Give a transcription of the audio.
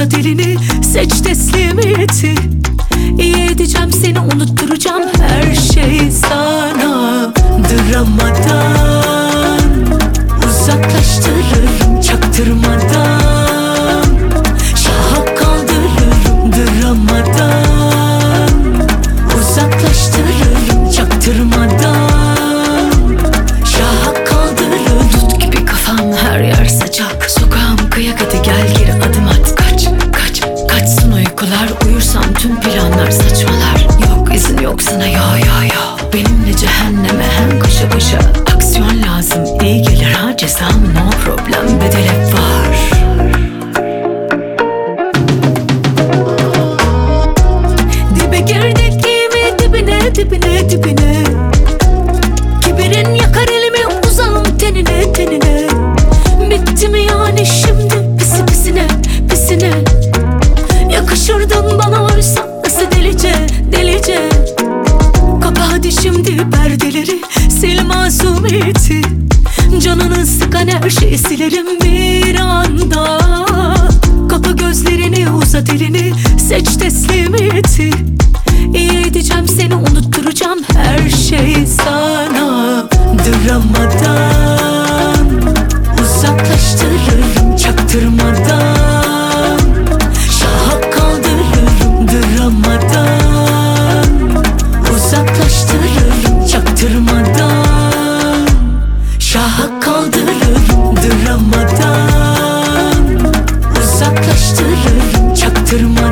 uzat elini, seç teslimiyeti. İyi edeceğim seni, unutturacağım her şeyi sana. Dramadan uzaklaştırırım çaktırmadan, şaha kaldırırım dramadan. Uzaklaştırırım çaktırmadan, şaha kaldırırım. Tut gibi kafam, her yer sıcak. Sokağım kıyak, hadi gel geri adım at. Kaç, kaç, kaçsın uykular. Uyursam tüm planlar saçmalar. Yok izin yok sana, yo yo yo. Benimle cehenneme hem koşa koşa. Aksiyon lazım, iyi gelir ha cezam. No problem, bedel hep var. Dibe girdik gibi, dibine dibine dibine. Kibirin yakar elimi, uzağım tenine tenine. Bitti mi yani şimdi pisi pisine pisine. Yakışırdın bana oysa nasıl delice delice. Kapa hadi şimdi perdeleri, sil masumiyeti. Canını sıkan her şeyi silerim bir anda. Kapa gözlerini, uzat elini, seç teslimiyeti. İyi edeceğim seni, unutturacağım her şeyi sana. Dramadan uzaklaştırırım çaktırmadan, şaha kaldırırım dramadan. Uzaklaştırırım çaktırmadan, şaha kaldırırım dramadan. Uzaklaştırırım çaktırmadan.